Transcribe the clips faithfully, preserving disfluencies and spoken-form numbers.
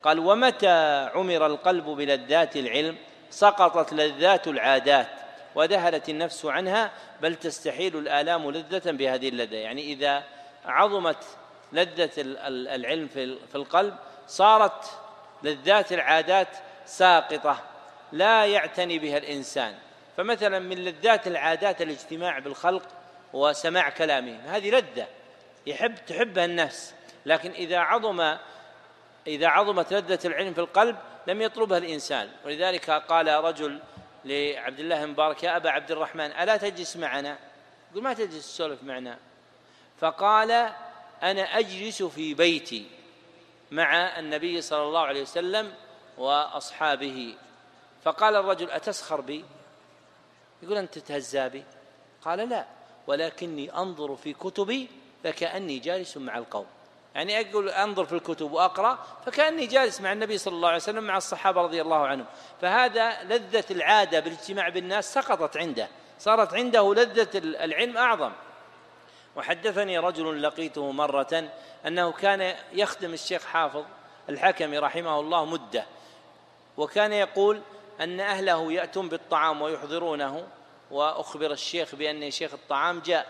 قال: ومتى عمر القلب بلذات العلم سقطت لذات العادات وذهلت النفس عنها، بل تستحيل الآلام لذة بهذه اللذة. يعني إذا عظمت لذة العلم في القلب صارت لذات العادات ساقطة لا يعتني بها الإنسان. فمثلا من لذات العادات الاجتماع بالخلق وسماع كلامهم، هذه لذة يحب تحبها النفس، لكن إذا عظم إذا عظمت لذة العلم في القلب لم يطلبها الإنسان. ولذلك قال رجل لعبد الله مبارك: يا أبا عبد الرحمن، ألا تجلس معنا؟ يقول: ما تجلس تسولف معنا. فقال: أنا أجلس في بيتي مع النبي صلى الله عليه وسلم وأصحابه. فقال الرجل: أتسخر بي؟ يقول: أنت تتهزى بي؟ قال: لا، ولكني أنظر في كتبي فكأني جالس مع القوم. يعني أقول أنظر في الكتب وأقرأ فكأني جالس مع النبي صلى الله عليه وسلم مع الصحابة رضي الله عنهم. فهذا لذة العادة بالاجتماع بالناس سقطت عنده، صارت عنده لذة العلم أعظم. وحدثني رجل لقيته مرة أنه كان يخدم الشيخ حافظ الحكمي رحمه الله مدة، وكان يقول أن أهله يأتون بالطعام ويحضرونه، وأخبر الشيخ بأن شيخ الطعام جاء.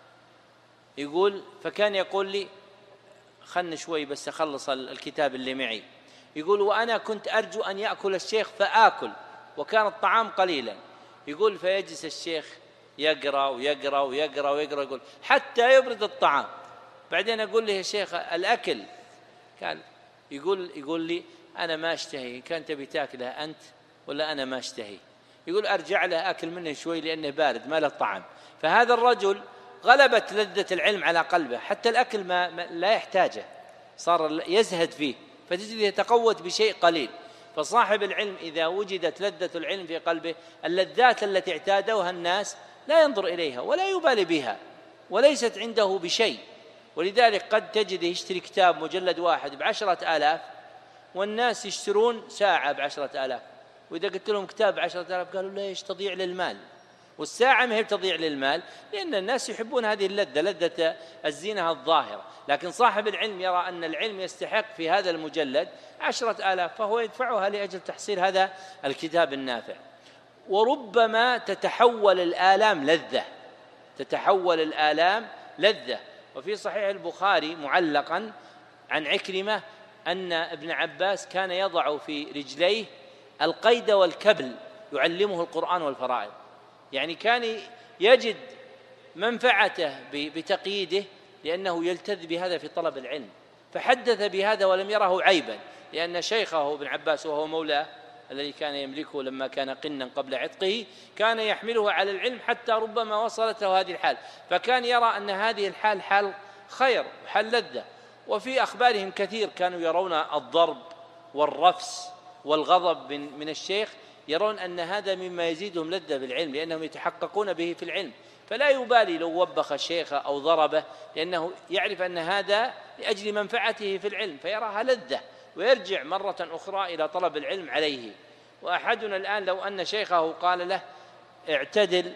يقول: فكان يقول لي: خلني شوي بس أخلص الكتاب اللي معي. يقول: وأنا كنت أرجو أن يأكل الشيخ فآكل، وكان الطعام قليلا. يقول: فيجلس الشيخ يقرأ ويقرأ ويقرأ ويقرأ، يقول حتى يبرد الطعام. بعدين أقول له: يا شيخ الأكل. قال يقول يقول لي: أنا ما أشتهي، كانت بتاكلها أنت ولا أنا ما أشتهي؟ يقول: أرجع له أكل منه شوي لأنه بارد ما له طعم. فهذا الرجل غلبت لذة العلم على قلبه، حتى الأكل ما, ما لا يحتاجه، صار يزهد فيه، فتجد يتقوت بشيء قليل. فصاحب العلم إذا وجدت لذة العلم في قلبه، اللذات التي اعتادوها الناس لا ينظر إليها ولا يبالي بها وليست عنده بشيء. ولذلك قد تجد يشتري كتاب مجلد واحد بعشرة آلاف والناس يشترون ساعة بعشرة آلاف، وإذا قلت لهم كتاب بعشرة آلاف قالوا: ليش؟ تضيع للمال. والساعة ما هي تضيع للمال، لأن الناس يحبون هذه اللذة، لذة الزينة الظاهرة. لكن صاحب العلم يرى أن العلم يستحق في هذا المجلد عشرة آلاف، فهو يدفعها لأجل تحصيل هذا الكتاب النافع. وربما تتحول الآلام لذة، تتحول الآلام لذة. وفي صحيح البخاري معلقا عن عكرمة أن ابن عباس كان يضع في رجليه القيد والكبل يعلمه القرآن والفرائض، يعني كان يجد منفعته بتقييده لأنه يلتذ بهذا في طلب العلم، فحدث بهذا ولم يره عيبا، لأن شيخه ابن عباس وهو مولاه الذي كان يملكه لما كان قنا قبل عتقه كان يحمله على العلم حتى ربما وصلت له هذه الحال، فكان يرى أن هذه الحال حال خير وحال لذة. وفي أخبارهم كثير كانوا يرون الضرب والرفس والغضب من الشيخ، يرون أن هذا مما يزيدهم لذة بالعلم لأنهم يتحققون به في العلم، فلا يبالي لو وبخ الشيخ أو ضربه، لأنه يعرف أن هذا لأجل منفعته في العلم فيراها لذة ويرجع مرة أخرى إلى طلب العلم عليه. وأحدنا الآن لو أن شيخه قال له: اعتدل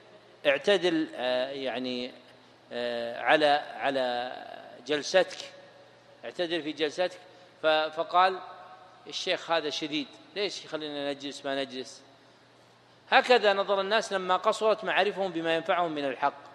اعتدل آه يعني آه على على جلستك، اعتدل في جلستك، فقال الشيخ هذا شديد، ليش يخلينا نجلس ما نجلس؟ هكذا نظر الناس لما قصرت معارفهم بما ينفعهم من الحق.